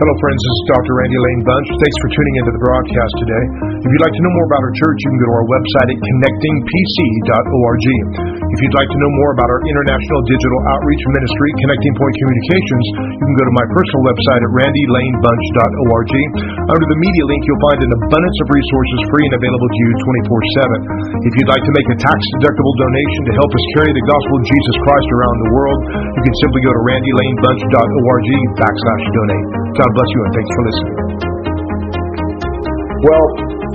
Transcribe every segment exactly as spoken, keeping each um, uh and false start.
Hello friends, this is Doctor Randy Lane Bunch. Thanks for tuning into the broadcast today. If you'd like to know more about our church, you can go to our website at connecting p c dot org. If you'd like to know more about our international digital outreach ministry, Connecting Point Communications, you can go to my personal website at randy lane bunch dot org. Under the media link, you'll find an abundance of resources free and available to you twenty-four seven. If you'd like to make a tax-deductible donation to help us carry the gospel of Jesus Christ around the world, you can simply go to randy lane bunch dot org backslash donate. God bless you and thanks for listening. Well,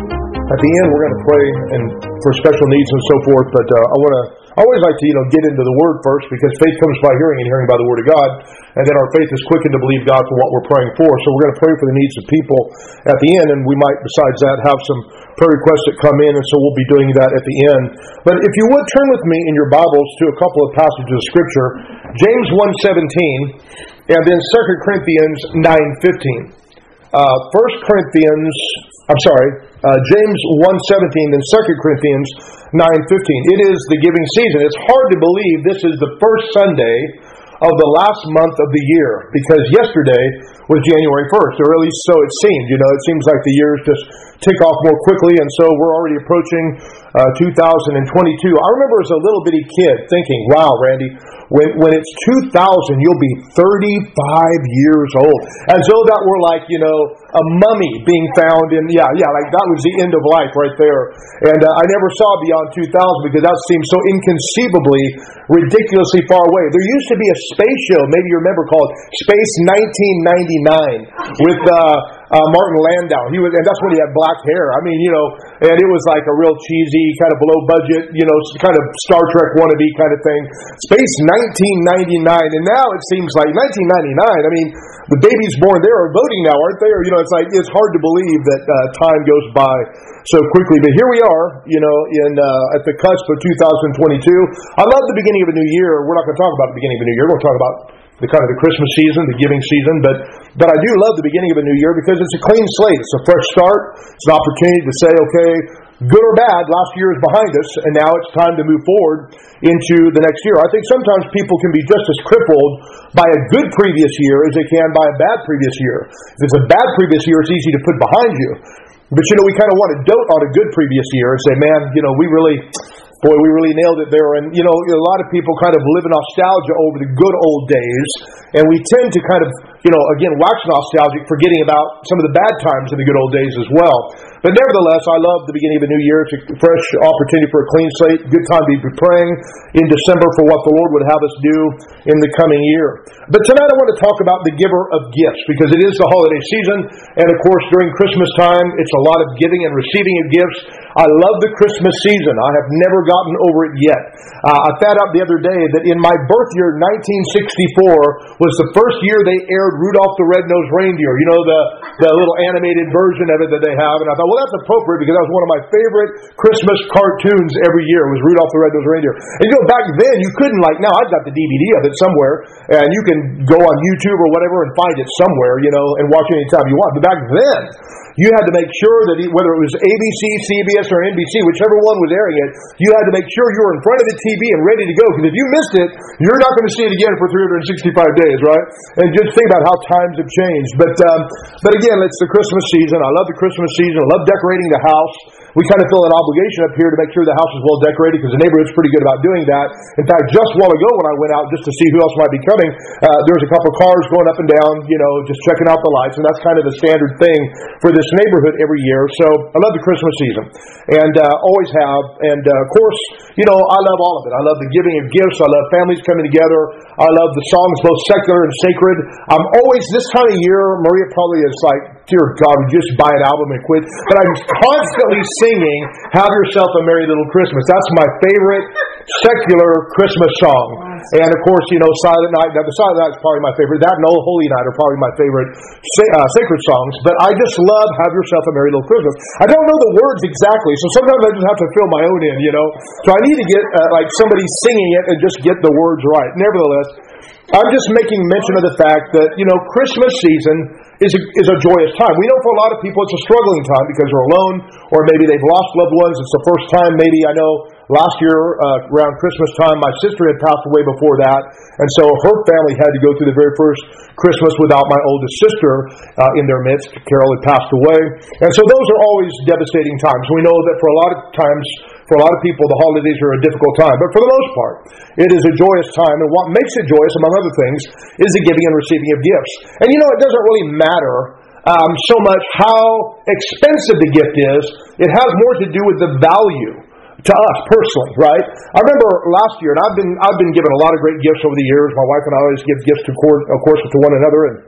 at the end we're going to pray and for special needs and so forth, but uh, I want to I always like to you know get into the Word first, because faith comes by hearing and hearing by the Word of God, and then our faith is quickened to believe God for what we're praying for. So we're going to pray for the needs of people at the end, and we might besides that have some prayer requests that come in, and so we'll be doing that at the end. But if you would turn with me in your Bibles to a couple of passages of Scripture, James one seventeen, and then Second Corinthians nine fifteen. Uh, First Corinthians, I'm sorry, uh, James one seventeen, then Second Corinthians nine fifteen. It is the giving season. It's hard to believe this is the first Sunday of the last month of the year, because yesterday was January first, or at least so it seemed. You know, it seems like the years just tick off more quickly, and so we're already approaching uh, two thousand twenty-two. I remember as a little bitty kid thinking, wow, Randy, when when it's two thousand, you'll be thirty-five years old. As though that were like, you know, a mummy being found in, yeah, yeah, like that was the end of life right there. And uh, I never saw beyond two thousand, because that seemed so inconceivably, ridiculously far away. There used to be a space show, maybe you remember, called Space nineteen ninety-nine with uh, uh, Martin Landau. He was, and that's when he had black hair. I mean, you know, and it was like a real cheesy, kind of below budget, you know, kind of Star Trek wannabe kind of thing. Space nineteen ninety-nine, and now it seems like nineteen ninety-nine. I mean, the babies born there are voting now, aren't they? Or, you know, it's like it's hard to believe that uh, time goes by so quickly. But here we are, you know, in uh, at the cusp of two thousand twenty-two. I love the beginning of a new year. We're not going to talk about the beginning of a new year. We're going to talk about the kind of the Christmas season, the giving season. But but I do love the beginning of a new year, because it's a clean slate. It's a fresh start. It's an opportunity to say, okay, good or bad, last year is behind us, and now it's time to move forward into the next year. I think sometimes people can be just as crippled by a good previous year as they can by a bad previous year. If it's a bad previous year, it's easy to put behind you. But, you know, we kind of want to dote on a good previous year and say, man, you know, we really... Boy, we really nailed it there. And, you know, a lot of people kind of live in nostalgia over the good old days. And we tend to kind of, you know, again, wax nostalgic, forgetting about some of the bad times in the good old days as well. But nevertheless, I love the beginning of a new year. It's a fresh opportunity for a clean slate. Good time to be praying in December for what the Lord would have us do in the coming year. But tonight I want to talk about the giver of gifts, because it is the holiday season. And, of course, during Christmas time, it's a lot of giving and receiving of gifts. I love the Christmas season. I have never gotten over it yet. Uh, I found out the other day that in my birth year, nineteen sixty-four, was the first year they aired Rudolph the Red-Nosed Reindeer. You know, the, the little animated version of it that they have. And I thought, well, that's appropriate, because that was one of my favorite Christmas cartoons every year, was Rudolph the Red-Nosed Reindeer. And you know, back then, you couldn't, like, now I've got the D V D of it somewhere, and you can go on YouTube or whatever and find it somewhere, you know, and watch it anytime you want. But back then, you had to make sure that whether it was A B C, C B S, or N B C, whichever one was airing it, you had to make sure you were in front of the T V and ready to go. Because if you missed it, you're not going to see it again for three hundred sixty-five days, right? And just think about how times have changed. But um, but again, it's the Christmas season. I love the Christmas season. I love decorating the house. We kind of feel an obligation up here to make sure the house is well decorated, because the neighborhood's pretty good about doing that. In fact, just a while ago when I went out just to see who else might be coming, uh, there was a couple of cars going up and down, you know, just checking out the lights. And that's kind of the standard thing for this neighborhood every year. So I love the Christmas season, and uh, always have. And uh, of course, you know, I love all of it. I love the giving of gifts. I love families coming together. I love the songs, both secular and sacred. I'm always, this time of year, Maria probably is like, dear God, we just buy an album and quit. But I'm constantly singing Have Yourself a Merry Little Christmas. That's my favorite secular Christmas song. And of course, you know, Silent Night. Now, the Silent Night is probably my favorite. That and Old Holy Night are probably my favorite uh, sacred songs. But I just love Have Yourself a Merry Little Christmas. I don't know the words exactly, so sometimes I just have to fill my own in, you know. So I need to get uh, like somebody singing it and just get the words right. Nevertheless, I'm just making mention of the fact that, you know, Christmas season is a, is a joyous time. We know for a lot of people it's a struggling time because they're alone, or maybe they've lost loved ones. It's the first time maybe, I know, last year, uh, around Christmas time, my sister had passed away before that, and so her family had to go through the very first Christmas without my oldest sister uh, in their midst. Carol had passed away. And so those are always devastating times. We know that for a lot of times, for a lot of people, the holidays are a difficult time. But for the most part, it is a joyous time. And what makes it joyous, among other things, is the giving and receiving of gifts. And you know, it doesn't really matter um, so much how expensive the gift is. It has more to do with the value to us personally, right? I remember last year, and I've been I've been given a lot of great gifts over the years. My wife and I always give gifts, to, of course, to one another, and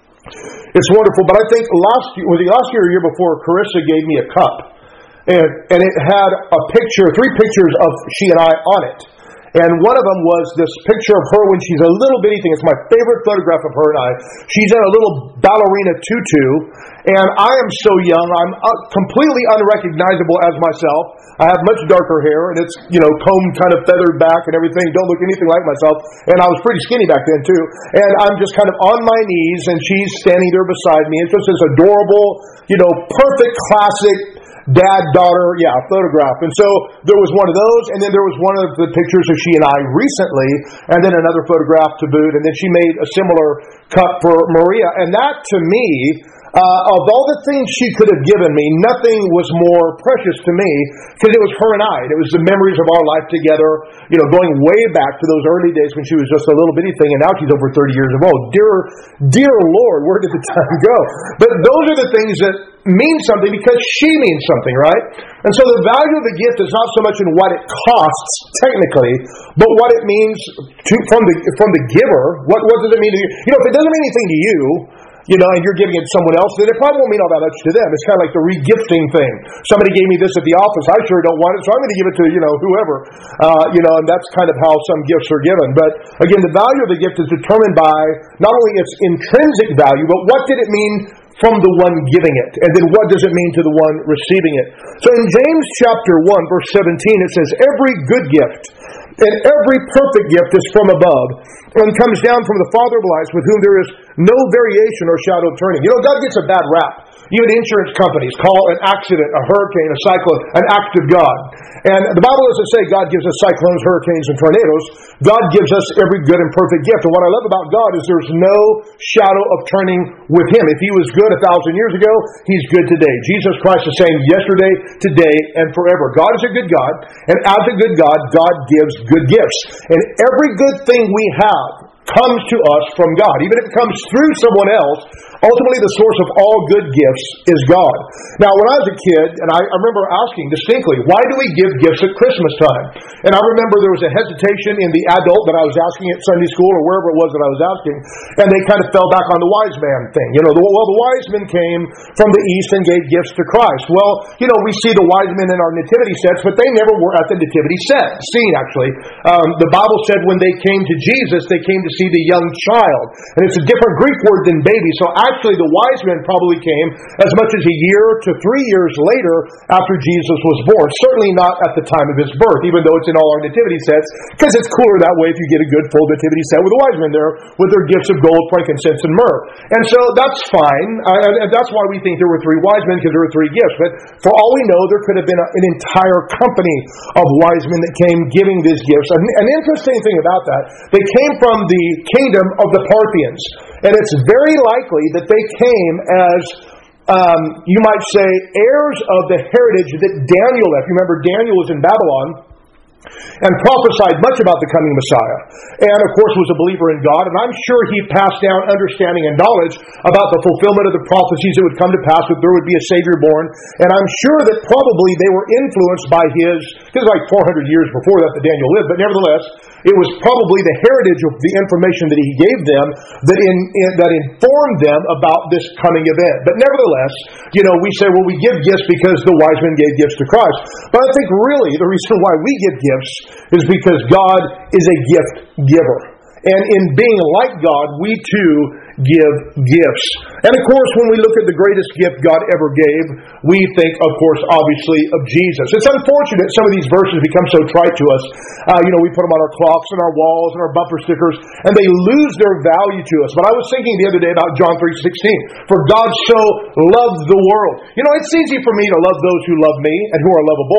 it's wonderful. But I think last year, was it last year or year before, Carissa gave me a cup, and and it had a picture, three pictures of she and I on it. And one of them was this picture of her when she's a little bitty thing. It's my favorite photograph of her and I. She's in a little ballerina tutu, and I am so young. I'm completely unrecognizable as myself. I have much darker hair, and it's, you know, combed kind of feathered back and everything. Don't look anything like myself. And I was pretty skinny back then, too. And I'm just kind of on my knees, and she's standing there beside me. It's just this adorable, you know, perfect classic dad, daughter, yeah, photograph. And so there was one of those, and then there was one of the pictures of she and I recently, and then another photograph to boot, and then she made a similar cup for Maria. And that, to me, uh, of all the things she could have given me, nothing was more precious to me, because it was her and I, and it was the memories of our life together, you know, going way back to those early days when she was just a little bitty thing, and now she's over thirty years old. Dear, dear Lord, where did the time go? But those are the things that mean something because she means something, right? And so the value of the gift is not so much in what it costs, technically, but what it means to from the from the giver. What what does it mean to you? You know, if it doesn't mean anything to you, you know, and you're giving it to someone else, then it probably won't mean all that much to them. It's kind of like the regifting thing. Somebody gave me this at the office. I sure don't want it, so I'm going to give it to, you know, whoever. Uh, you know, and that's kind of how some gifts are given. But again, the value of the gift is determined by not only its intrinsic value, but what did it mean from the one giving it? And then what does it mean to the one receiving it? So in James chapter one, verse seventeen, it says, every good gift and every perfect gift is from above and comes down from the Father of lights, with whom there is no variation or shadow of turning. You know, God gets a bad rap. Even insurance companies call an accident, a hurricane, a cyclone, an act of God. And the Bible doesn't say God gives us cyclones, hurricanes, and tornadoes. God gives us every good and perfect gift. And what I love about God is there's no shadow of turning with Him. If He was good a thousand years ago, He's good today. Jesus Christ is saying yesterday, today, and forever. God is a good God, and as a good God, God gives good gifts. And every good thing we have comes to us from God. Even if it comes through someone else, ultimately the source of all good gifts is God. Now, when I was a kid, and I, I remember asking distinctly, why do we give gifts at Christmas time? And I remember there was a hesitation in the adult that I was asking at Sunday school or wherever it was that I was asking, and they kind of fell back on the wise man thing. You know, the, well, the wise men came from the east and gave gifts to Christ. Well, you know, we see the wise men in our nativity sets, but they never were at the nativity set, scene, actually. Um, the Bible said when they came to Jesus, they came to see the young child. And it's a different Greek word than baby. So actually the wise men probably came as much as a year to three years later after Jesus was born. Certainly not at the time of His birth, even though it's in all our nativity sets, because it's cooler that way if you get a good full nativity set with the wise men there with their gifts of gold, frankincense, and myrrh. And so that's fine. Uh, and that's why we think there were three wise men, because there were three gifts. But for all we know, there could have been a, an entire company of wise men that came giving these gifts. An, an interesting thing about that, they came from the kingdom of the Parthians. And it's very likely that they came as, um, you might say, heirs of the heritage that Daniel left. You remember, Daniel was in Babylon and prophesied much about the coming Messiah. And, of course, was a believer in God. And I'm sure he passed down understanding and knowledge about the fulfillment of the prophecies that would come to pass, that there would be a Savior born. And I'm sure that probably they were influenced by his, because like four hundred years before that that Daniel lived, but nevertheless, it was probably the heritage of the information that he gave them that in, in that informed them about this coming event. But nevertheless, you know, we say, well, we give gifts because the wise men gave gifts to Christ. But I think really the reason why we give gifts is because God is a gift giver. And in being like God, we too give gifts. And of course, when we look at the greatest gift God ever gave, we think, of course, obviously, of Jesus. It's unfortunate some of these verses become so trite to us. Uh, you know, we put them on our clocks and our walls and our bumper stickers, and they lose their value to us. But I was thinking the other day about John three sixteen. For God so loved the world. You know, it's easy for me to love those who love me and who are lovable.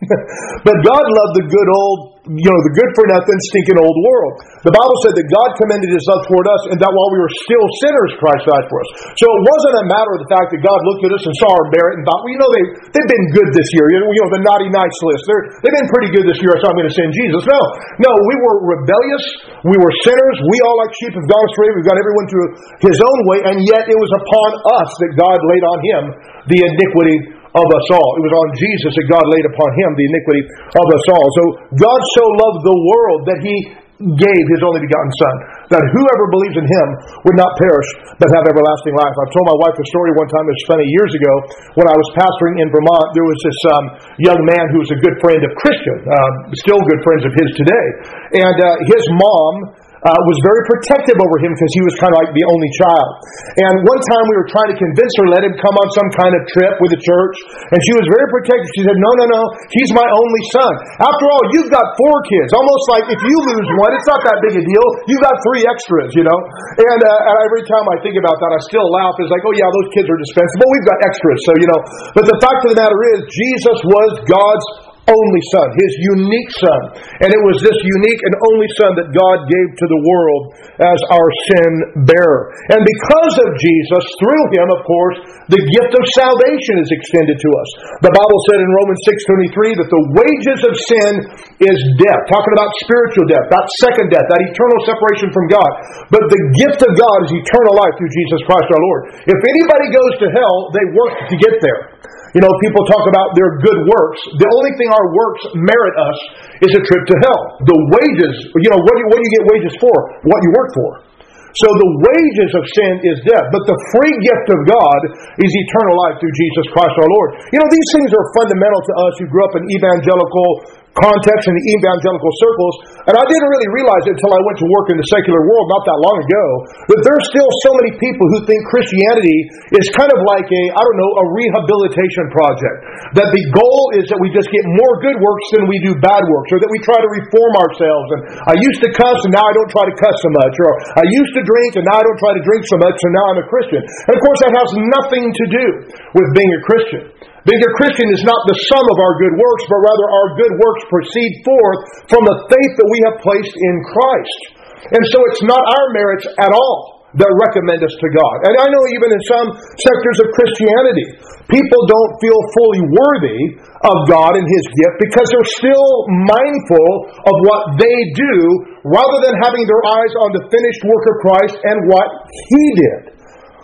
But God loved the good old, you know, the good for nothing, stinking old world. The Bible said that God commended His love toward us, and that while we were still sinners, Christ died for us. So it wasn't a matter of the fact that God looked at us and saw our merit and thought, well, you know, they, they've been good this year. You know, the naughty nice list. They're, they've been pretty good this year, so I'm going to send Jesus. No, no, we were rebellious. We were sinners. We all like sheep have gone astray. We've got everyone to his own way, and yet it was upon us that God laid on Him the iniquity of us all. It was on Jesus that God laid upon Him the iniquity of us all. So God so loved the world that He gave His only begotten Son, that whoever believes in Him would not perish, but have everlasting life. I've told my wife a story one time, it was funny, years ago, when I was pastoring in Vermont. There was this um, young man who was a good friend of Christian, uh, still good friends of his today. And uh, his mom Uh, was very protective over him because he was kind of like the only child. And one time we were trying to convince her, let him come on some kind of trip with the church. And she was very protective. She said, no, no, no, he's my only son. After all, you've got four kids. Almost like if you lose one, it's not that big a deal. You've got three extras, you know. And, uh, and every time I think about that, I still laugh. It's like, oh yeah, those kids are dispensable. We've got extras. So, you know. But the fact of the matter is, Jesus was God's only Son, His unique Son. And it was this unique and only Son that God gave to the world as our sin bearer. And because of Jesus, through Him, of course, the gift of salvation is extended to us. The Bible said in Romans six twenty-three that the wages of sin is death. Talking about spiritual death, that second death, that eternal separation from God. But the gift of God is eternal life through Jesus Christ our Lord. If anybody goes to hell, they work to get there. You know, people talk about their good works. The only thing our works merit us is a trip to hell. The wages, you know, what do you, what do you get wages for? What you work for. So the wages of sin is death, but the free gift of God is eternal life through Jesus Christ our Lord. You know, these things are fundamental to us who grew up in evangelical context in the evangelical circles, and I didn't really realize it until I went to work in the secular world not that long ago, that there's still so many people who think Christianity is kind of like a, I don't know, a rehabilitation project. That the goal is that we just get more good works than we do bad works, or that we try to reform ourselves. And I used to cuss and now I don't try to cuss so much, or I used to drink and now I don't try to drink so much, so now I'm a Christian. And of course that has nothing to do with being a Christian. Being a Christian is not the sum of our good works, but rather our good works proceed forth from the faith that we have placed in Christ. And so it's not our merits at all that recommend us to God. And I know even in some sectors of Christianity, people don't feel fully worthy of God and His gift because they're still mindful of what they do rather than having their eyes on the finished work of Christ and what He did.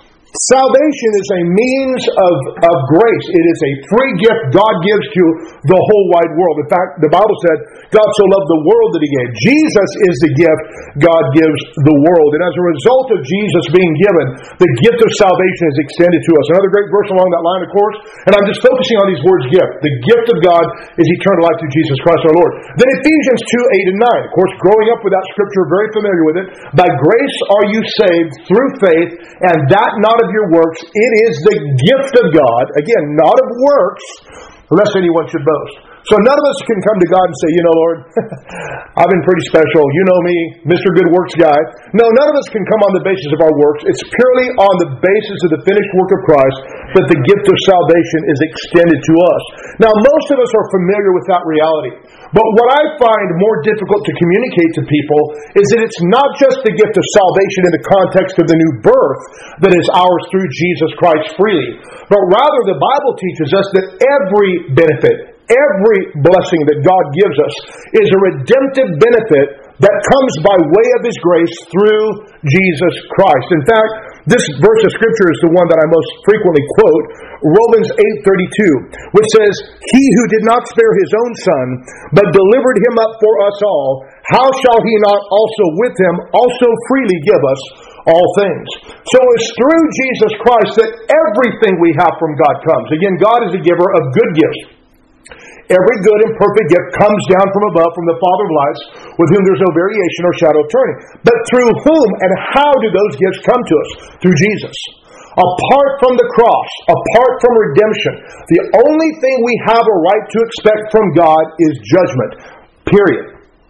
Salvation is a means of, of grace. It is a free gift God gives to the whole wide world. In fact, the Bible said, God so loved the world that He gave. Jesus is the gift God gives the world. And as a result of Jesus being given, the gift of salvation is extended to us. Another great verse along that line, of course, and I'm just focusing on these words, gift. The gift of God is eternal life through Jesus Christ our Lord. Then Ephesians two, eight and nine. Of course, growing up with that scripture, very familiar with it. By grace are you saved through faith, and that not of your works. It is the gift of God, again, not of works, lest anyone should boast. So none of us can come to God and say, you know, Lord, I've been pretty special. You know me, Mister Good Works guy. No, none of us can come on the basis of our works. It's purely on the basis of the finished work of Christ that the gift of salvation is extended to us. Now, most of us are familiar with that reality. But what I find more difficult to communicate to people is that it's not just the gift of salvation in the context of the new birth that is ours through Jesus Christ freely, but rather the Bible teaches us that every benefit, every blessing that God gives us is a redemptive benefit that comes by way of His grace through Jesus Christ. In fact, this verse of Scripture is the one that I most frequently quote, Romans eight thirty-two, which says, He who did not spare His own Son, but delivered Him up for us all, how shall He not also with Him also freely give us all things? So it's through Jesus Christ that everything we have from God comes. Again, God is a giver of good gifts. Every good and perfect gift comes down from above, from the Father of lights, with whom there's no variation or shadow of turning. But through whom and how do those gifts come to us? Through Jesus. Apart from the cross, apart from redemption, the only thing we have a right to expect from God is judgment. Period.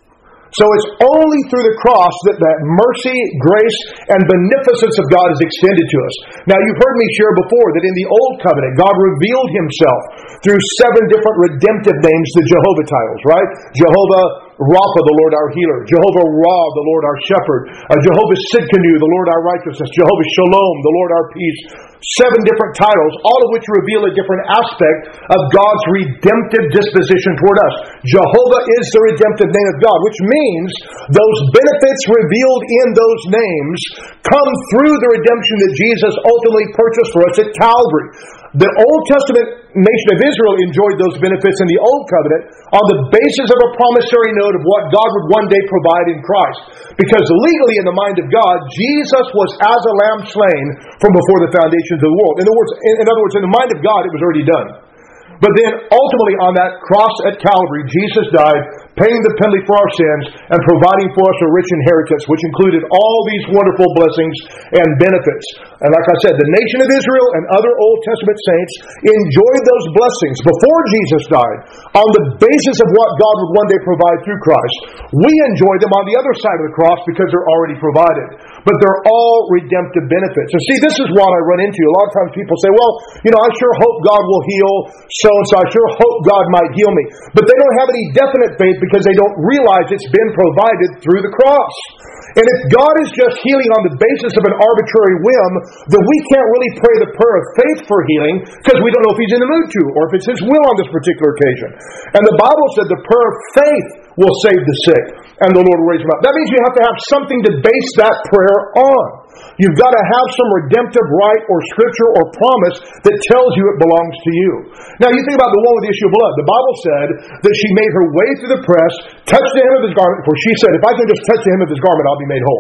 So it's only through the cross that that mercy, grace, and beneficence of God is extended to us. Now, you've heard me share before that in the Old Covenant, God revealed Himself through seven different redemptive names, the Jehovah titles, right? Jehovah Rapha, the Lord our healer. Jehovah Ra, the Lord our shepherd. Uh, Jehovah Sidkenu, the Lord our righteousness. Jehovah Shalom, the Lord our peace. Seven different titles, all of which reveal a different aspect of God's redemptive disposition toward us. Jehovah is the redemptive name of God, which means those benefits revealed in those names come through the redemption that Jesus ultimately purchased for us at Calvary. The Old Testament nation of Israel enjoyed those benefits in the Old Covenant on the basis of a promissory note of what God would one day provide in Christ. Because legally, in the mind of God, Jesus was as a lamb slain from before the foundations of the world. In other words, in other words, in the mind of God, it was already done. But then, ultimately, on that cross at Calvary, Jesus died, paying the penalty for our sins and providing for us a rich inheritance, which included all these wonderful blessings and benefits. And like I said, the nation of Israel and other Old Testament saints enjoyed those blessings before Jesus died on the basis of what God would one day provide through Christ. We enjoy them on the other side of the cross because they're already provided. But they're all redemptive benefits. And see, this is what I run into. A lot of times people say, well, you know, I sure hope God will heal so-and-so. I sure hope God might heal me. But they don't have any definite faith because they don't realize it's been provided through the cross. And if God is just healing on the basis of an arbitrary whim, then we can't really pray the prayer of faith for healing because we don't know if He's in the mood to or if it's His will on this particular occasion. And the Bible said the prayer of faith will save the sick and the Lord will raise them up. That means you have to have something to base that prayer on. You've got to have some redemptive right or scripture or promise that tells you it belongs to you. Now, you think about the one with the issue of blood. The Bible said that she made her way through the press, touched the hem of His garment, for she said, if I can just touch the hem of His garment, I'll be made whole.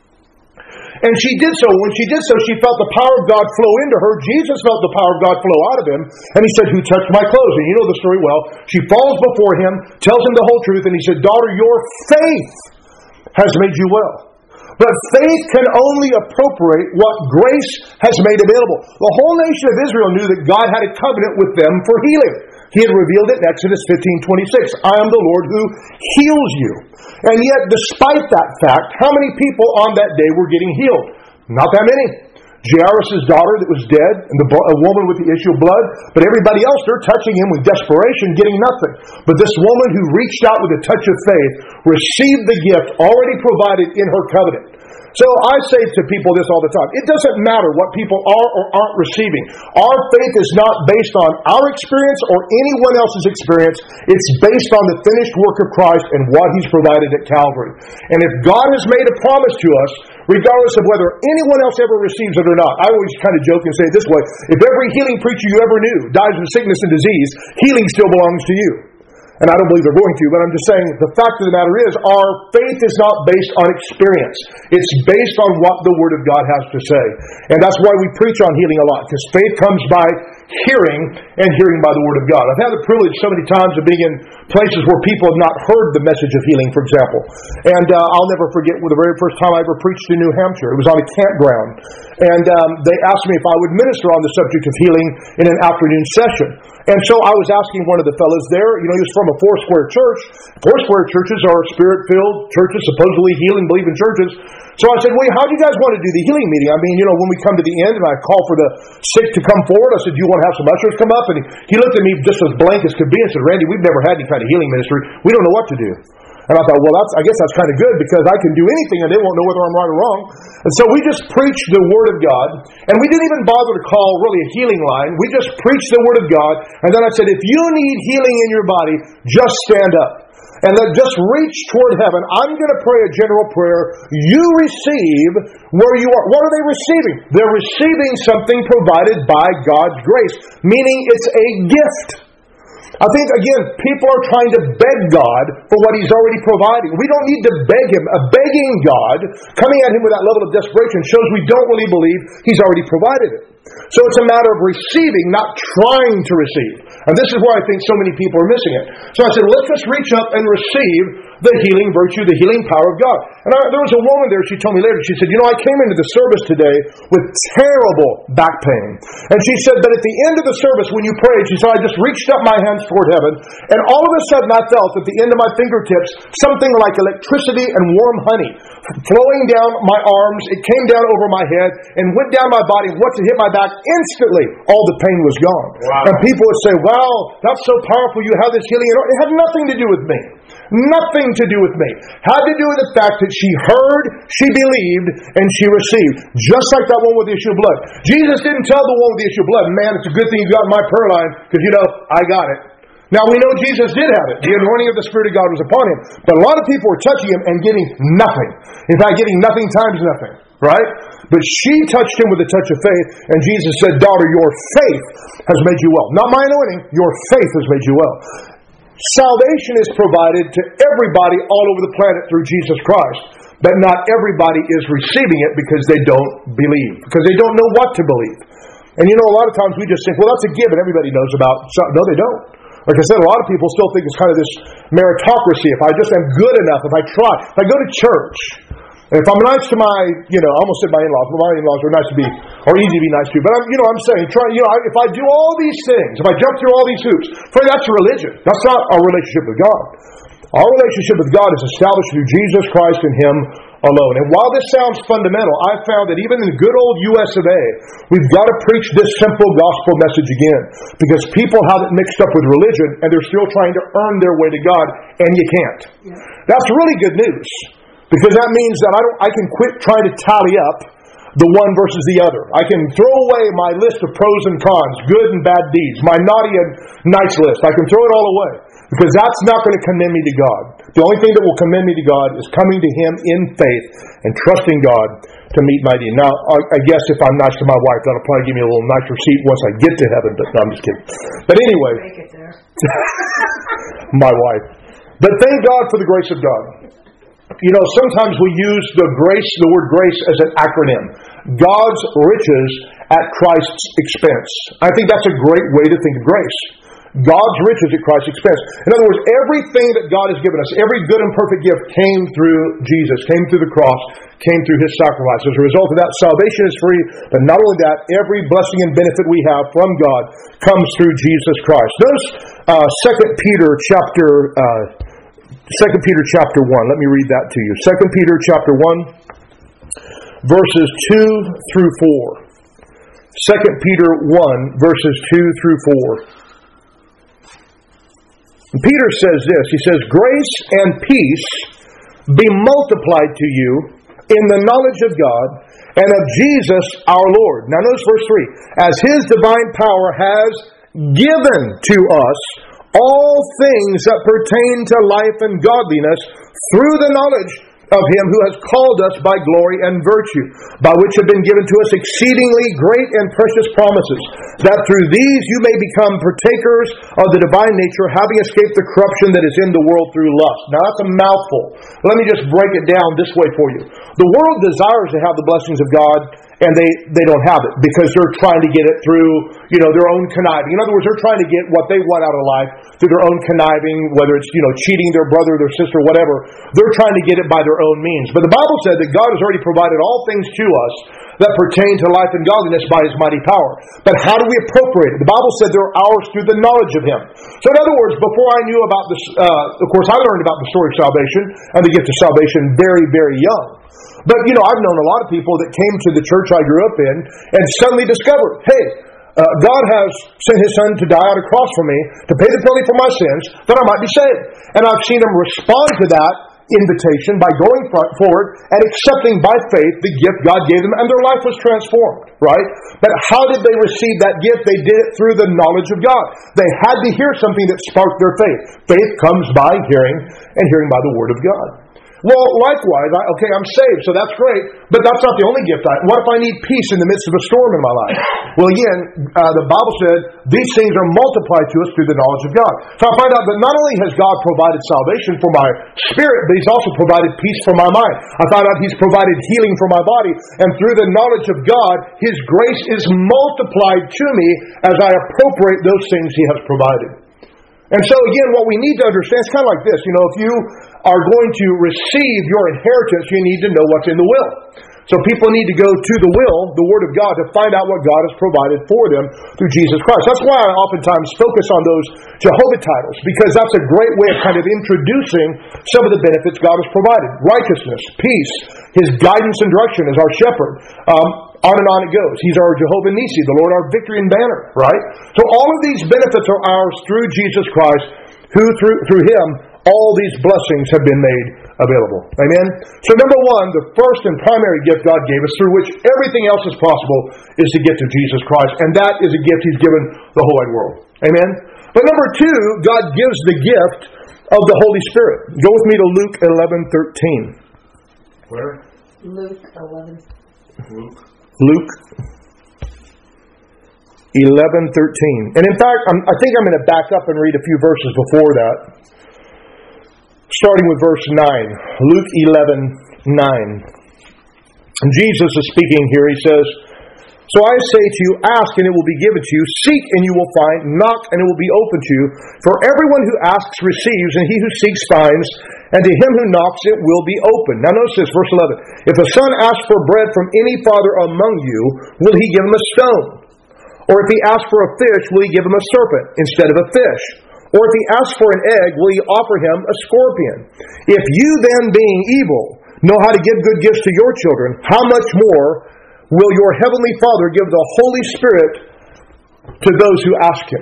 And she did so. When she did so, she felt the power of God flow into her. Jesus felt the power of God flow out of Him. And He said, who touched my clothes? And you know the story well. She falls before Him, tells Him the whole truth, and He said, daughter, your faith has made you well. But faith can only appropriate what grace has made available. The whole nation of Israel knew that God had a covenant with them for healing. He had revealed it in Exodus fifteen twenty-six. I am the Lord who heals you. And yet, despite that fact, how many people on that day were getting healed? Not that many. Jairus' daughter that was dead, and the, a woman with the issue of blood, but everybody else, they're touching Him with desperation, getting nothing. But this woman who reached out with a touch of faith received the gift already provided in her covenant. So I say to people this all the time. It doesn't matter what people are or aren't receiving. Our faith is not based on our experience or anyone else's experience. It's based on the finished work of Christ and what He's provided at Calvary. And if God has made a promise to us, regardless of whether anyone else ever receives it or not, I always kind of joke and say it this way, if every healing preacher you ever knew dies of sickness and disease, healing still belongs to you. And I don't believe they're going to, but I'm just saying the fact of the matter is our faith is not based on experience. It's based on what the Word of God has to say. And that's why we preach on healing a lot, because faith comes by hearing and hearing by the Word of God. I've had the privilege so many times of being in places where people have not heard the message of healing, for example. And uh, I'll never forget the very first time I ever preached in New Hampshire. It was on a campground. And um, they asked me if I would minister on the subject of healing in an afternoon session. And so I was asking one of the fellows there, you know, he was from a four-square church. Four-square churches are spirit-filled churches, supposedly healing, believing churches. So I said, well, how do you guys want to do the healing meeting? I mean, you know, when we come to the end and I call for the sick to come forward, I said, do you want to have some ushers come up? And he, he looked at me just as blank as could be and said, Randy, we've never had any kind of healing ministry. We don't know what to do. And I thought, well, that's, I guess that's kind of good because I can do anything and they won't know whether I'm right or wrong. And so we just preached the Word of God. And we didn't even bother to call really a healing line. We just preached the Word of God. And then I said, if you need healing in your body, just stand up. And then just reach toward heaven. I'm going to pray a general prayer. You receive where you are. What are they receiving? They're receiving something provided by God's grace. Meaning it's a gift. I think, again, people are trying to beg God for what He's already providing. We don't need to beg Him. A begging God, coming at Him with that level of desperation, shows we don't really believe He's already provided it. So it's a matter of receiving, not trying to receive. And this is where I think so many people are missing it. So I said, let's just reach up and receive the healing virtue, the healing power of God. And I, there was a woman there, she told me later, she said, you know, I came into the service today with terrible back pain. And she said, but at the end of the service, when you prayed, she said, I just reached up my hands toward heaven, and all of a sudden I felt at the end of my fingertips something like electricity and warm honey flowing down my arms. It came down over my head and went down my body. And once it hit my back, instantly all the pain was gone. Wow. And people would say, wow, that's so powerful. You have this healing. It had nothing to do with me. Nothing to do with me. Had to do with the fact that she heard, she believed, and she received. Just like that one with the issue of blood. Jesus didn't tell the one with the issue of blood, man, it's a good thing you got my prayer line, because you know, I got it. Now we know Jesus did have it. The anointing of the Spirit of God was upon him. But a lot of people were touching him and getting nothing. In fact, getting nothing times nothing. Right? But she touched him with a touch of faith, and Jesus said, daughter, your faith has made you well. Not my anointing, your faith has made you well. Salvation is provided to everybody all over the planet through Jesus Christ. But not everybody is receiving it because they don't believe. Because they don't know what to believe. And you know, a lot of times we just think, well, that's a given. Everybody knows about. So, no, they don't. Like I said, a lot of people still think it's kind of this meritocracy. If I just am good enough, if I try, if I go to church, and if I'm nice to my, you know, I almost said my in-laws, but my in-laws are nice to be, or easy to be nice to, but I'm, you know, I'm saying, try, you know, if I do all these things, if I jump through all these hoops, friend, that's religion. That's not our relationship with God. Our relationship with God is established through Jesus Christ and Him alone. And while this sounds fundamental, I found that even in the good old U S of A, we've got to preach this simple gospel message again. Because people have it mixed up with religion, and they're still trying to earn their way to God, and you can't. Yeah. That's really good news. Because that means that I don't. I can quit trying to tally up the one versus the other. I can throw away my list of pros and cons, good and bad deeds, my naughty and nice list. I can throw it all away. Because that's not going to commend me to God. The only thing that will commend me to God is coming to Him in faith and trusting God to meet my need. Now, I guess if I'm nice to my wife, that'll probably give me a little nicer seat once I get to heaven. But no, I'm just kidding. But anyway, my wife. But thank God for the grace of God. You know, sometimes we use the grace, the word grace, as an acronym. God's riches at Christ's expense. I think that's a great way to think of grace. God's riches at Christ's expense. In other words, everything that God has given us, every good and perfect gift came through Jesus, came through the cross, came through His sacrifice. As a result of that, salvation is free, but not only that, every blessing and benefit we have from God comes through Jesus Christ. Notice uh, Second Peter chapter uh, Second Peter chapter one. Let me read that to you. Second Peter chapter one, verses two through four. Second Peter one, verses two through four. Peter says this, he says, grace and peace be multiplied to you in the knowledge of God and of Jesus our Lord. Now notice verse three. As His divine power has given to us all things that pertain to life and godliness through the knowledge of Him who has called us by glory and virtue, by which have been given to us exceedingly great and precious promises, that through these you may become partakers of the divine nature, having escaped the corruption that is in the world through lust. Now that's a mouthful. Let me just break it down this way for you. The world desires to have the blessings of God, and they, they don't have it because they're trying to get it through, you know, their own conniving. In other words, they're trying to get what they want out of life through their own conniving, whether it's, you know, cheating their brother, their sister, whatever. They're trying to get it by their own means. But the Bible said that God has already provided all things to us that pertain to life and godliness by His mighty power. But how do we appropriate it? The Bible said they're ours through the knowledge of Him. So in other words, before I knew about this, uh, of course I learned about the story of salvation and the gift of salvation very, very young. But, you know, I've known a lot of people that came to the church I grew up in and suddenly discovered, hey, uh, God has sent His Son to die on a cross for me, to pay the penalty for my sins, that I might be saved. And I've seen them respond to that invitation by going forward and accepting by faith the gift God gave them, and their life was transformed, right? But how did they receive that gift? They did it through the knowledge of God. They had to hear something that sparked their faith. Faith comes by hearing, and hearing by the Word of God. Well, likewise, I, okay, I'm saved, so that's great, but that's not the only gift. I, what if I need peace in the midst of a storm in my life? Well, again, uh, the Bible said these things are multiplied to us through the knowledge of God. So I find out that not only has God provided salvation for my spirit, but He's also provided peace for my mind. I find out He's provided healing for my body, and through the knowledge of God, His grace is multiplied to me as I appropriate those things He has provided. And so again, what we need to understand, it's kind of like this. You know, if you are going to receive your inheritance, you need to know what's in the will. So people need to go to the will, the Word of God, to find out what God has provided for them through Jesus Christ. That's why I oftentimes focus on those Jehovah titles, because that's a great way of kind of introducing some of the benefits God has provided. Righteousness, peace, His guidance and direction as our shepherd. Um, on and on it goes. He's our Jehovah Nissi, the Lord our victory and banner, right? So all of these benefits are ours through Jesus Christ, who through, through Him, all these blessings have been made available. Amen? So number one, the first and primary gift God gave us, through which everything else is possible, is the gift of Jesus Christ. And that is a gift He's given the whole wide world. Amen? But number two, God gives the gift of the Holy Spirit. Go with me to Luke eleven thirteen. Where? Luke eleven. Luke. Luke eleven thirteen. And in fact, I'm, I think I'm going to back up and read a few verses before that. Starting with verse nine. Luke eleven nine. And Jesus is speaking here. He says, "So I say to you, ask and it will be given to you. Seek and you will find. Knock and it will be opened to you. For everyone who asks receives, and he who seeks finds. And to him who knocks it will be opened." Now notice this, verse eleven. "If a son asks for bread from any father among you, will he give him a stone? Or if he asks for a fish, will he give him a serpent instead of a fish? Or if he asks for an egg, will he offer him a scorpion? If you then, being evil, know how to give good gifts to your children, how much more will your heavenly Father give the Holy Spirit to those who ask Him?"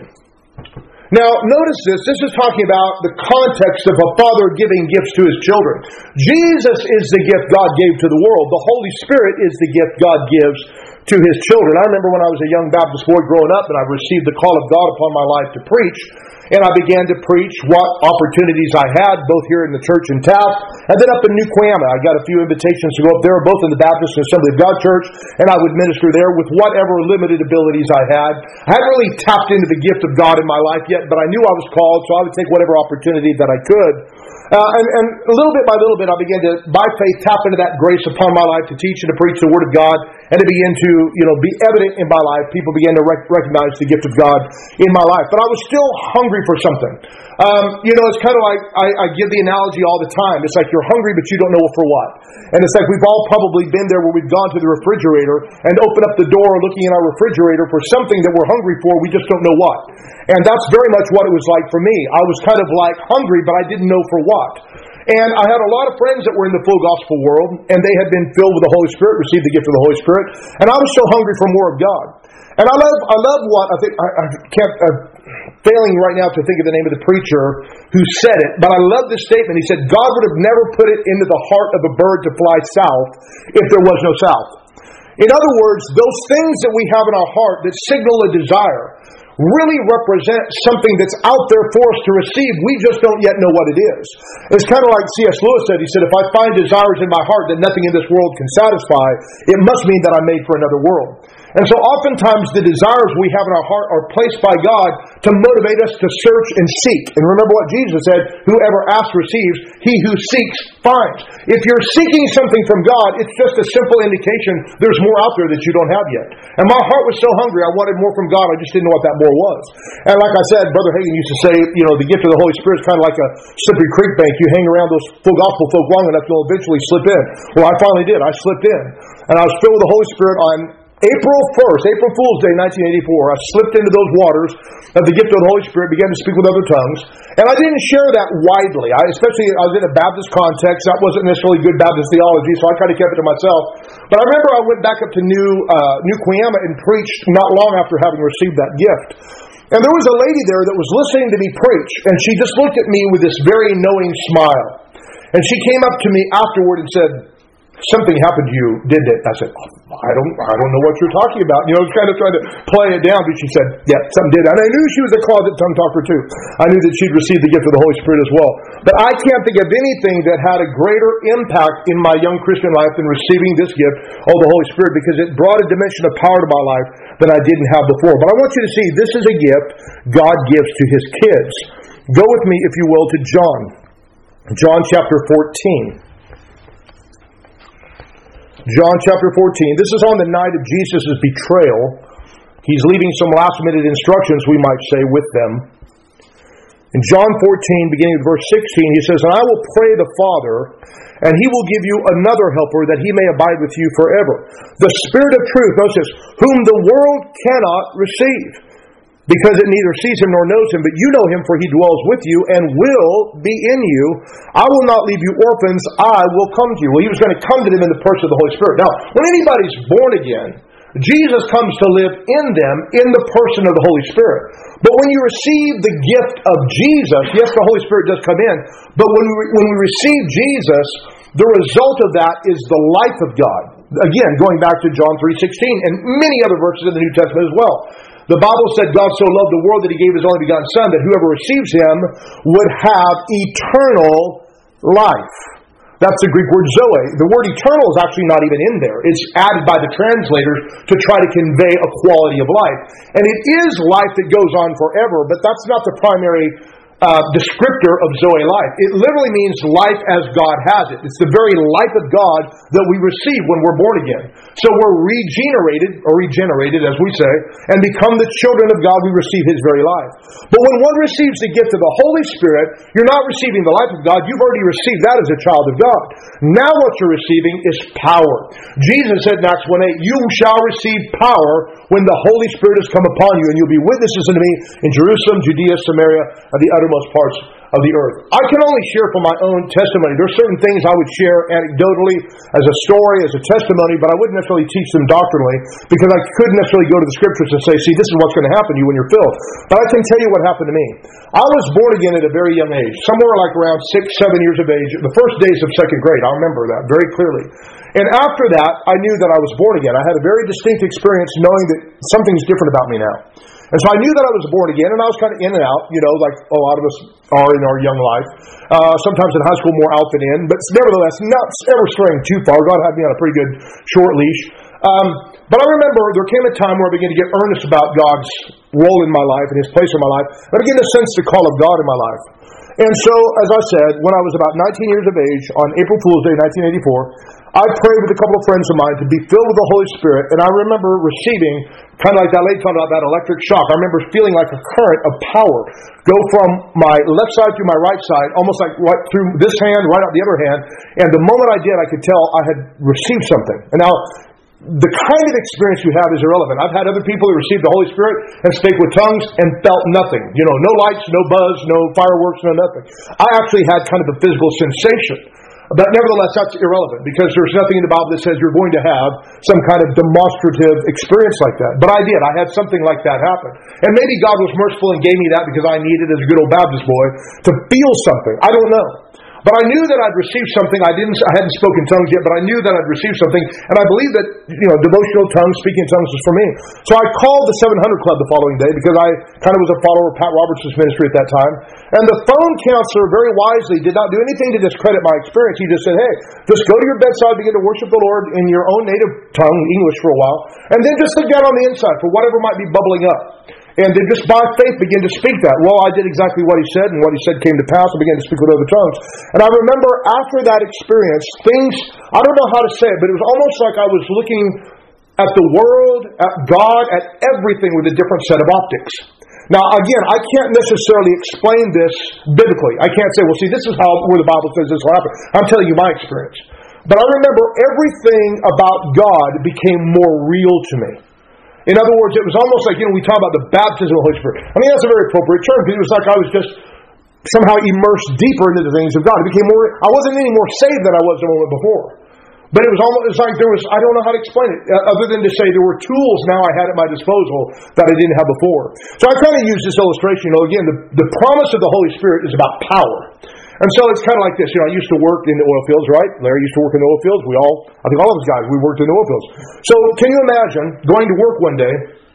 Now, notice this. This is talking about the context of a father giving gifts to his children. Jesus is the gift God gave to the world. The Holy Spirit is the gift God gives to His children. I remember when I was a young Baptist boy growing up, and I received the call of God upon my life to preach. And I began to preach what opportunities I had, both here in the church in Taft, and then up in New Coama. I got a few invitations to go up there, both in the Baptist and Assembly of God Church, and I would minister there with whatever limited abilities I had. I hadn't really tapped into the gift of God in my life yet, but I knew I was called, so I would take whatever opportunity that I could. Uh, and, and little bit by little bit, I began to, by faith, tap into that grace upon my life to teach and to preach the Word of God, and to begin to, you know, be evident in my life. People began to rec- recognize the gift of God in my life. But I was still hungry for something. Um, you know, it's kind of like, I, I give the analogy all the time. It's like you're hungry, but you don't know for what. And it's like we've all probably been there where we've gone to the refrigerator and opened up the door looking in our refrigerator for something that we're hungry for, we just don't know what. And that's very much what it was like for me. I was kind of like hungry, but I didn't know for what. And I had a lot of friends that were in the full gospel world, and they had been filled with the Holy Spirit, received the gift of the Holy Spirit, and I was so hungry for more of God. And I love, I love what I think. I, I can't. I'm failing right now to think of the name of the preacher who said it, but I love this statement. He said, "God would have never put it into the heart of a bird to fly south if there was no south." In other words, those things that we have in our heart that signal a desire really represent something that's out there for us to receive. We just don't yet know what it is. It's kind of like C S Lewis said. He said, "If I find desires in my heart that nothing in this world can satisfy, it must mean that I'm made for another world." And so oftentimes the desires we have in our heart are placed by God to motivate us to search and seek. And remember what Jesus said, "Whoever asks receives, he who seeks finds." If you're seeking something from God, it's just a simple indication there's more out there that you don't have yet. And my heart was so hungry, I wanted more from God, I just didn't know what that more was. And like I said, Brother Hagin used to say, you know, the gift of the Holy Spirit is kind of like a slippery creek bank. You hang around those full gospel folk long enough, you'll eventually slip in. Well, I finally did. I slipped in. And I was filled with the Holy Spirit on April first, April Fool's Day, nineteen eighty-four, I slipped into those waters of the gift of the Holy Spirit, began to speak with other tongues. And I didn't share that widely. I, especially, I was in a Baptist context. That wasn't necessarily good Baptist theology, so I kind of kept it to myself. But I remember I went back up to New uh, New Coama and preached not long after having received that gift. And there was a lady there that was listening to me preach, and she just looked at me with this very knowing smile. And she came up to me afterward and said, "Something happened to you, didn't it?" I said, I don't I don't know what you're talking about. You know, I was kind of trying to play it down, but she said, "Yeah, something did." And I knew she was a closet tongue talker too. I knew that she'd received the gift of the Holy Spirit as well. But I can't think of anything that had a greater impact in my young Christian life than receiving this gift of the Holy Spirit, because it brought a dimension of power to my life that I didn't have before. But I want you to see, this is a gift God gives to His kids. Go with me, if you will, to John. John chapter fourteen. John chapter fourteen. This is on the night of Jesus' betrayal. He's leaving some last-minute instructions, we might say, with them. In John fourteen, beginning with verse sixteen, he says, "And I will pray the Father, and he will give you another helper, that he may abide with you forever. The Spirit of truth," notice this, "whom the world cannot receive, because it neither sees him nor knows him, but you know him, for he dwells with you and will be in you. I will not leave you orphans, I will come to you." Well, he was going to come to them in the person of the Holy Spirit. Now, when anybody's born again, Jesus comes to live in them in the person of the Holy Spirit. But when you receive the gift of Jesus, yes, the Holy Spirit does come in, but when we, when we receive Jesus, the result of that is the life of God. Again, going back to John three sixteen and many other verses in the New Testament as well. The Bible said God so loved the world that he gave his only begotten Son, that whoever receives him would have eternal life. That's the Greek word zoe. The word eternal is actually not even in there. It's added by the translators to try to convey a quality of life. And it is life that goes on forever, but that's not the primary uh, descriptor of zoe life. It literally means life as God has it. It's the very life of God that we receive when we're born again. So we're regenerated, or regenerated as we say, and become the children of God. We receive his very life. But when one receives the gift of the Holy Spirit, you're not receiving the life of God. You've already received that as a child of God. Now what you're receiving is power. Jesus said in Acts one eight, "You shall receive power when the Holy Spirit has come upon you, and you'll be witnesses unto me in Jerusalem, Judea, Samaria, and the uttermost parts of the earth." I can only share from my own testimony. There are certain things I would share anecdotally, as a story, as a testimony, but I wouldn't necessarily teach them doctrinally, because I couldn't necessarily go to the Scriptures and say, "See, this is what's going to happen to you when you're filled." But I can tell you what happened to me. I was born again at a very young age, somewhere like around six, seven years of age, the first days of second grade. I remember that very clearly. And after that, I knew that I was born again. I had a very distinct experience knowing that something's different about me now. And so I knew that I was born again, and I was kind of in and out, you know, like a lot of us are in our young life. Uh, sometimes in high school more out than in, but nevertheless, not ever straying too far. God had me on a pretty good short leash. Um, but I remember there came a time where I began to get earnest about God's role in my life and his place in my life. I began to sense the call of God in my life. And so, as I said, when I was about nineteen years of age, on April Fool's Day, nineteen eighty-four, I prayed with a couple of friends of mine to be filled with the Holy Spirit, and I remember receiving, kind of like that lady talked about that electric shock, I remember feeling like a current of power go from my left side through my right side, almost like right through this hand, right out the other hand, and the moment I did, I could tell I had received something. And now, the kind of experience you have is irrelevant. I've had other people who received the Holy Spirit and spake with tongues and felt nothing. You know, no lights, no buzz, no fireworks, no nothing. I actually had kind of a physical sensation. But nevertheless, that's irrelevant, because there's nothing in the Bible that says you're going to have some kind of demonstrative experience like that. But I did. I had something like that happen. And maybe God was merciful and gave me that because I needed, as a good old Baptist boy, to feel something. I don't know. But I knew that I'd received something. I didn't. I hadn't spoken tongues yet, but I knew that I'd received something, and I believe that, you know, devotional tongues, speaking tongues, was for me. So I called the seven hundred Club the following day, because I kind of was a follower of Pat Robertson's ministry at that time. And the phone counselor very wisely did not do anything to discredit my experience. He just said, "Hey, just go to your bedside, begin to worship the Lord in your own native tongue, English, for a while, and then just look down on the inside for whatever might be bubbling up. And then just by faith begin to speak that." Well, I did exactly what he said, and what he said came to pass. I began to speak with other tongues. And I remember after that experience, things, I don't know how to say it, but it was almost like I was looking at the world, at God, at everything with a different set of optics. Now, again, I can't necessarily explain this biblically. I can't say, well, see, this is how where the Bible says this will happen. I'm telling you my experience. But I remember everything about God became more real to me. In other words, it was almost like, you know, we talk about the baptism of the Holy Spirit. I mean, that's a very appropriate term, because it was like I was just somehow immersed deeper into the things of God. It became more, I wasn't any more saved than I was a moment before. But it was almost, it was like there was, I don't know how to explain it, other than to say there were tools now I had at my disposal that I didn't have before. So I kind of use this illustration. You know, again, the, the promise of the Holy Spirit is about power. And so it's kind of like this. You know, I used to work in the oil fields, right? Larry used to work in the oil fields. We all, I think all of us guys, we worked in the oil fields. So can you imagine going to work one day,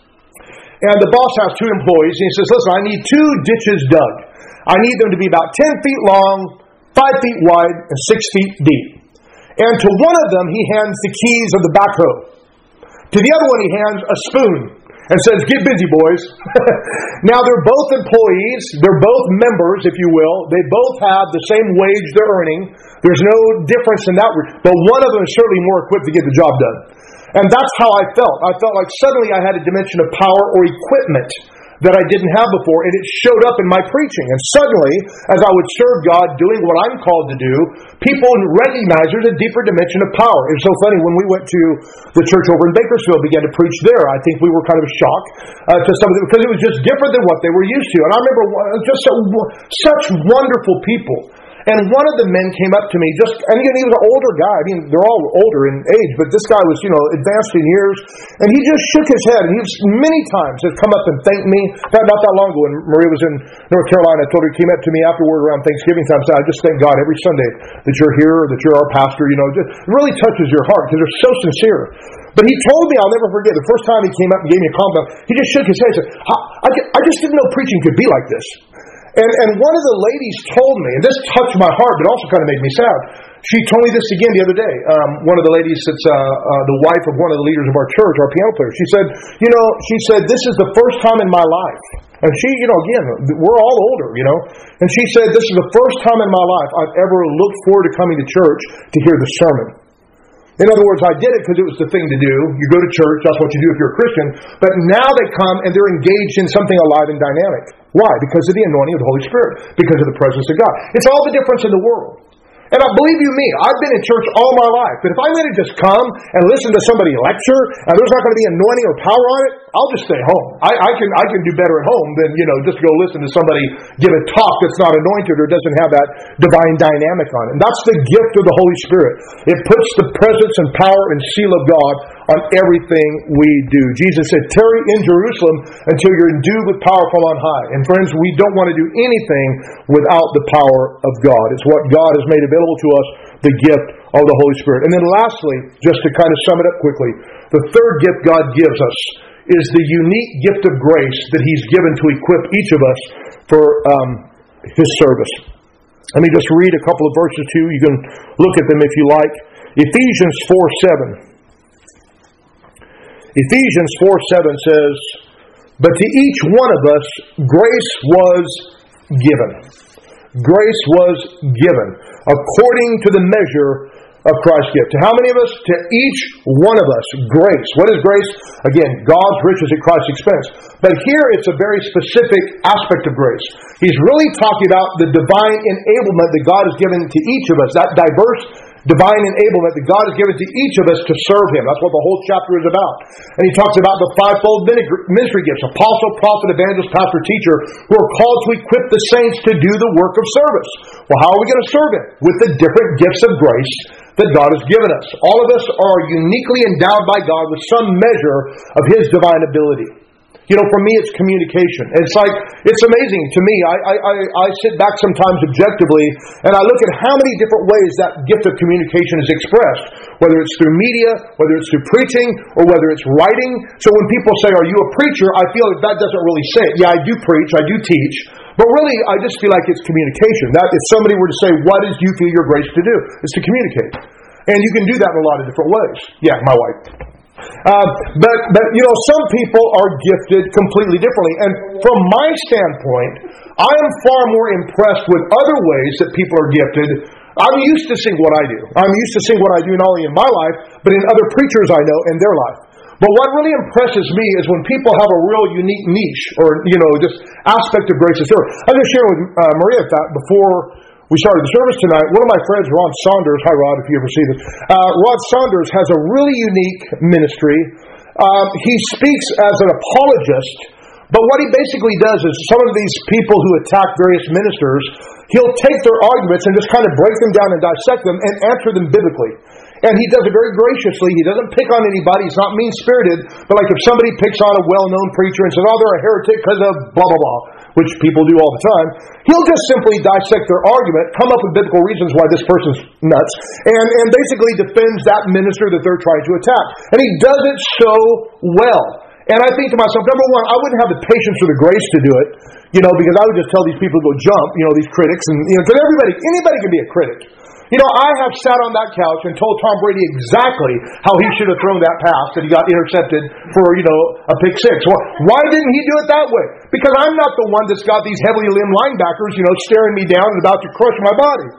and the boss has two employees, and he says, "Listen, I need two ditches dug. I need them to be about ten feet long, five feet wide, and six feet deep." And to one of them, he hands the keys of the backhoe. To the other one, he hands a spoon and says, "Get busy, boys." Now, they're both employees. They're both members, if you will. They both have the same wage they're earning. There's no difference in that. But one of them is certainly more equipped to get the job done. And that's how I felt. I felt like suddenly I had a dimension of power or equipment that I didn't have before, and it showed up in my preaching. And suddenly, as I would serve God doing what I'm called to do, people recognize there's a deeper dimension of power. It's so funny, when we went to the church over in Bakersfield, began to preach there, I think we were kind of shocked uh, to some of them, because it was just different than what they were used to. And I remember just so, such wonderful people. And one of the men came up to me, just, and again, he was an older guy. I mean, they're all older in age, but this guy was, you know, advanced in years. And he just shook his head, and he was, many times has come up and thanked me. Not, not that long ago, when Maria was in North Carolina, I told her, he came up to me afterward around Thanksgiving time, said, I just thank God every Sunday that you're here, that you're our pastor. You know, it really touches your heart, because they're so sincere. But he told me, I'll never forget, the first time he came up and gave me a compliment, he just shook his head and said, I, I just didn't know preaching could be like this. And, and one of the ladies told me, and this touched my heart, but also kind of made me sad. She told me this again the other day. Um, one of the ladies that's uh, uh, the wife of one of the leaders of our church, our piano player, she said, you know, she said, this is the first time in my life. And she, you know, again, we're all older, you know. And she said, this is the first time in my life I've ever looked forward to coming to church to hear the sermon. In other words, I did it because it was the thing to do. You go to church, that's what you do if you're a Christian. But now they come and they're engaged in something alive and dynamic. Why? Because of the anointing of the Holy Spirit. Because of the presence of God. It's all the difference in the world. And I believe you me, I've been in church all my life. But if I'm going to just come and listen to somebody lecture, and there's not going to be anointing or power on it, I'll just stay home. I, I can I can do better at home than, you know, just go listen to somebody give a talk that's not anointed or doesn't have that divine dynamic on it. And that's the gift of the Holy Spirit. It puts the presence and power and seal of God on everything we do. Jesus said, tarry in Jerusalem until you're endued with power from on high. And friends, we don't want to do anything without the power of God. It's what God has made available to us, the gift of the Holy Spirit. And then lastly, just to kind of sum it up quickly, the third gift God gives us is the unique gift of grace that He's given to equip each of us for um, His service. Let me just read a couple of verses to you. You can look at them if you like. Ephesians four seven. Ephesians four seven says, but to each one of us grace was given. Grace was given according to the measure of Christ's gift. To how many of us? To each one of us. Grace. What is grace? Again, God's riches at Christ's expense. But here it's a very specific aspect of grace. He's really talking about the divine enablement that God has given to each of us. That diverse divine enablement that God has given to each of us to serve Him. That's what the whole chapter is about. And he talks about the fivefold ministry gifts: apostle, prophet, evangelist, pastor, teacher, who are called to equip the saints to do the work of service. Well, how are we going to serve Him? With the different gifts of grace that God has given us. All of us are uniquely endowed by God with some measure of His divine ability. You know, for me, it's communication. It's like, it's amazing to me. I, I, I, I sit back sometimes objectively, and I look at how many different ways that gift of communication is expressed. Whether it's through media, whether it's through preaching, or whether it's writing. So when people say, are you a preacher? I feel like that doesn't really say it. Yeah, I do preach, I do teach. But really, I just feel like it's communication. That if somebody were to say, what is you feel your grace to do? It's to communicate. And you can do that in a lot of different ways. Yeah, my wife. Uh, but, but, you know, some people are gifted completely differently. And from my standpoint, I am far more impressed with other ways that people are gifted. I'm used to seeing what I do. I'm used to seeing what I do not only in my life, but in other preachers I know in their life. But what really impresses me is when people have a real unique niche or, you know, just aspect of grace and service. I was just sharing with uh, Maria that before we started the service tonight. One of my friends, Rod Saunders, hi Rod, if you ever see this, uh, Rod Saunders has a really unique ministry. Um, he speaks as an apologist, but what he basically does is some of these people who attack various ministers, he'll take their arguments and just kind of break them down and dissect them and answer them biblically. And he does it very graciously. He doesn't pick on anybody. He's not mean-spirited. But like if somebody picks on a well-known preacher and says, oh, they're a heretic because of blah, blah, blah, which people do all the time, he'll just simply dissect their argument, come up with biblical reasons why this person's nuts, and, and basically defends that minister that they're trying to attack. And he does it so well. And I think to myself, number one, I wouldn't have the patience or the grace to do it, you know, because I would just tell these people to go jump, you know, these critics, and, you know, because everybody, anybody can be a critic. You know, I have sat on that couch and told Tom Brady exactly how he should have thrown that pass that he got intercepted for, you know, a pick six. Well, why didn't he do it that way? Because I'm not the one that's got these heavily limbed linebackers, you know, staring me down and about to crush my body.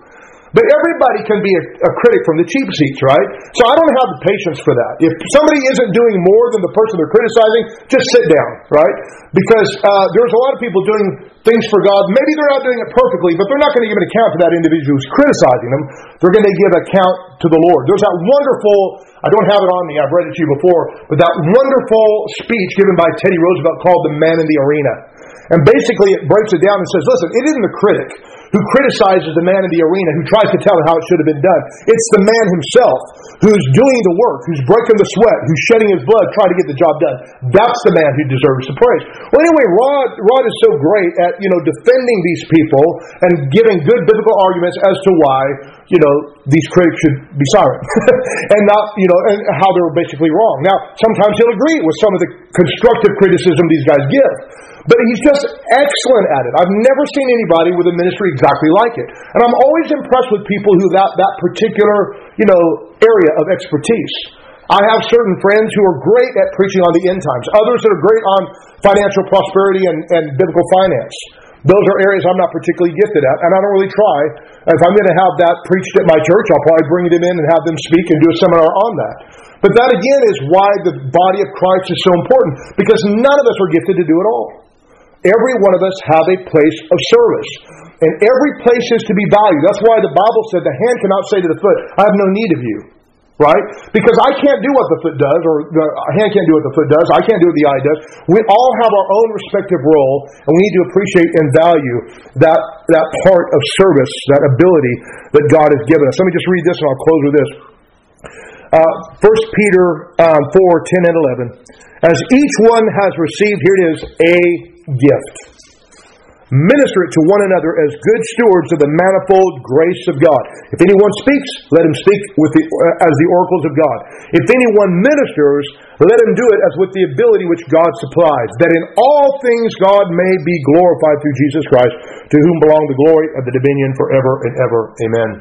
But everybody can be a, a critic from the cheap seats, right? So I don't have the patience for that. If somebody isn't doing more than the person they're criticizing, just sit down, right? Because uh, there's a lot of people doing things for God. Maybe they're not doing it perfectly, but they're not going to give an account for that individual who's criticizing them. They're going to give account to the Lord. There's that wonderful, I don't have it on me, I've read it to you before, but that wonderful speech given by Teddy Roosevelt called The Man in the Arena. And basically it breaks it down and says, listen, it isn't the critic who criticizes the man in the arena, who tries to tell him how it should have been done. It's the man himself who's doing the work, who's breaking the sweat, who's shedding his blood, trying to get the job done. That's the man who deserves the praise. Well, anyway, Rod, Rod is so great at, you know, defending these people and giving good biblical arguments as to why, you know, these critics should be silent and not, you know, and how they're basically wrong. Now, sometimes he'll agree with some of the constructive criticism these guys give. But he's just excellent at it. I've never seen anybody with a ministry exactly like it. And I'm always impressed with people who that, that particular, you know, area of expertise. I have certain friends who are great at preaching on the end times. Others that are great on financial prosperity and, and biblical finance. Those are areas I'm not particularly gifted at, and I don't really try. If I'm going to have that preached at my church, I'll probably bring them in and have them speak and do a seminar on that. But that again is why the body of Christ is so important, because none of us are gifted to do it all. Every one of us have a place of service. And every place is to be valued. That's why the Bible said the hand cannot say to the foot, I have no need of you. Right? Because I can't do what the foot does, or the hand can't do what the foot does. I can't do what the eye does. We all have our own respective role, and we need to appreciate and value that, that part of service, that ability that God has given us. Let me just read this and I'll close with this. Uh, First Peter um, four, ten and eleven. As each one has received, here it is, a gift. Minister it to one another as good stewards of the manifold grace of God. If anyone speaks, let him speak with the, uh, as the oracles of God. If anyone ministers, let him do it as with the ability which God supplies, that in all things God may be glorified through Jesus Christ, to whom belong the glory and the dominion forever and ever. Amen.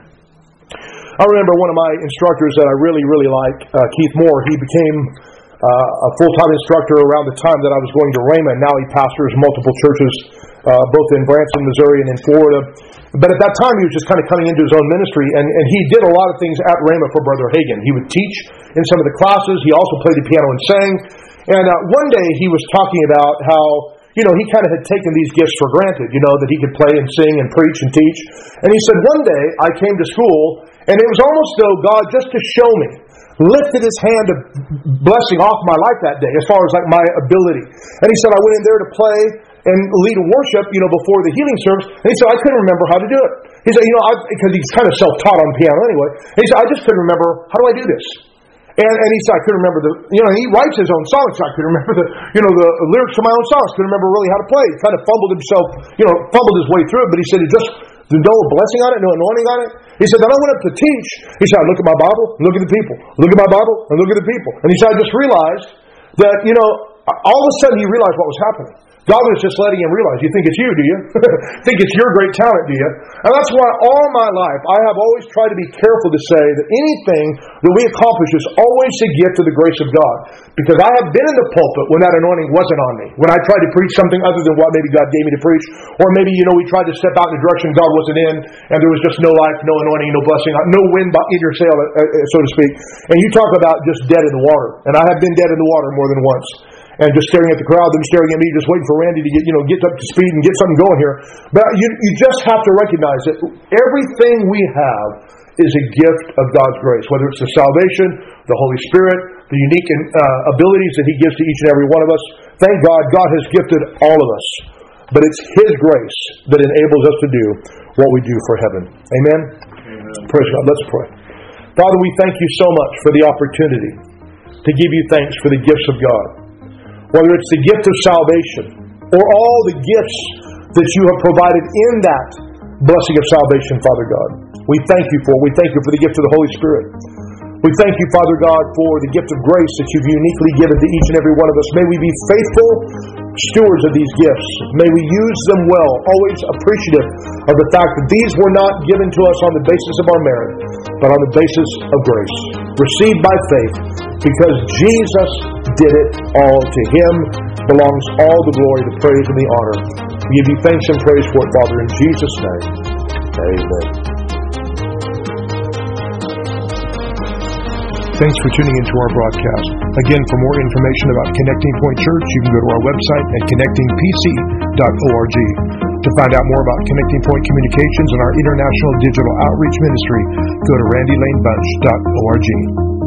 I remember one of my instructors that I really, really like, uh, Keith Moore. He became Uh, a full-time instructor around the time that I was going to Rhema. Now he pastors multiple churches, uh, both in Branson, Missouri, and in Florida. But at that time, he was just kind of coming into his own ministry, and, and he did a lot of things at Rhema for Brother Hagin. He would teach in some of the classes. He also played the piano and sang. And uh, one day, he was talking about how, you know, he kind of had taken these gifts for granted, you know, that he could play and sing and preach and teach. And he said, one day, I came to school, and it was almost though God, just to show me, lifted his hand of blessing off my life that day, as far as like my ability. And he said, I went in there to play and lead worship, you know, before the healing service. And he said, I couldn't remember how to do it. He said, you know, I, because he's kind of self-taught on piano anyway. And he said, I just couldn't remember, how do I do this? And, and he said, I couldn't remember the, you know, he writes his own songs, so I couldn't remember the, you know, the lyrics to my own songs. Couldn't remember really how to play. He kind of fumbled himself, you know, fumbled his way through it, but he said, it just, there's no blessing on it, no anointing on it. He said, then I went up to teach. He said, I look at my Bible, look at the people. Look at my Bible, and look at the people. And he said, I just realized that, you know, all of a sudden he realized what was happening. God was just letting him realize. You think it's you, do you? Think it's your great talent, do you? And that's why all my life I have always tried to be careful to say that anything that we accomplish is always a gift of the grace of God. Because I have been in the pulpit when that anointing wasn't on me. When I tried to preach something other than what maybe God gave me to preach. Or maybe, you know, we tried to step out in a direction God wasn't in, and there was just no life, no anointing, no blessing, no wind in your sail, so to speak. And you talk about just dead in the water. And I have been dead in the water more than once. And just staring at the crowd, them staring at me, just waiting for Randy to get, you know, get up to speed and get something going here. But you, you just have to recognize that everything we have is a gift of God's grace. Whether it's the salvation, the Holy Spirit, the unique uh, abilities that He gives to each and every one of us. Thank God, God has gifted all of us. But it's His grace that enables us to do what we do for heaven. Amen? Amen. Praise God. Let's pray. Father, we thank you so much for the opportunity to give you thanks for the gifts of God. Whether it's the gift of salvation or all the gifts that you have provided in that blessing of salvation, Father God. We thank you for it. We thank you for the gift of the Holy Spirit. We thank you, Father God, for the gift of grace that you've uniquely given to each and every one of us. May we be faithful stewards of these gifts. May we use them well, always appreciative of the fact that these were not given to us on the basis of our merit, but on the basis of grace. Received by faith, because Jesus did it all. To Him belongs all the glory, the praise, and the honor. We give you thanks and praise for it, Father, in Jesus' name. Amen. Thanks for tuning into our broadcast. Again, for more information about Connecting Point Church, you can go to our website at connecting p c dot org. To find out more about Connecting Point Communications and our international digital outreach ministry, go to randy lane bunch dot org.